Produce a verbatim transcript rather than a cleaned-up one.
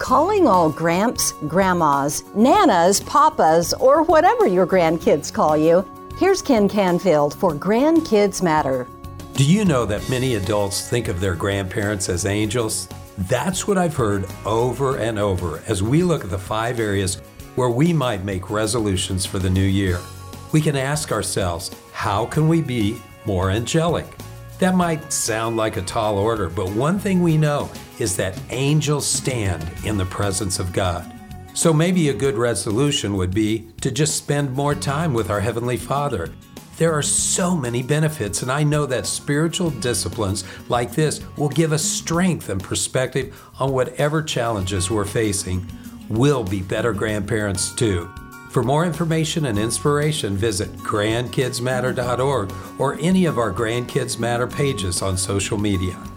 calling all gramps, grandmas, nanas, papas, or whatever your grandkids call you. Here's Ken Canfield for Grandkids Matter. Do you know that many adults think of their grandparents as angels? That's what I've heard over and over as we look at the five areas where we might make resolutions for the new year. We can ask ourselves, how can we be more angelic? That might sound like a tall order, but one thing we know is that angels stand in the presence of God. So maybe a good resolution would be to just spend more time with our Heavenly Father. There are so many benefits, and I know that spiritual disciplines like this will give us strength and perspective on whatever challenges we're facing. We'll be better grandparents too. For more information and inspiration, visit grandkids matter dot org or any of our Grandkids Matter pages on social media.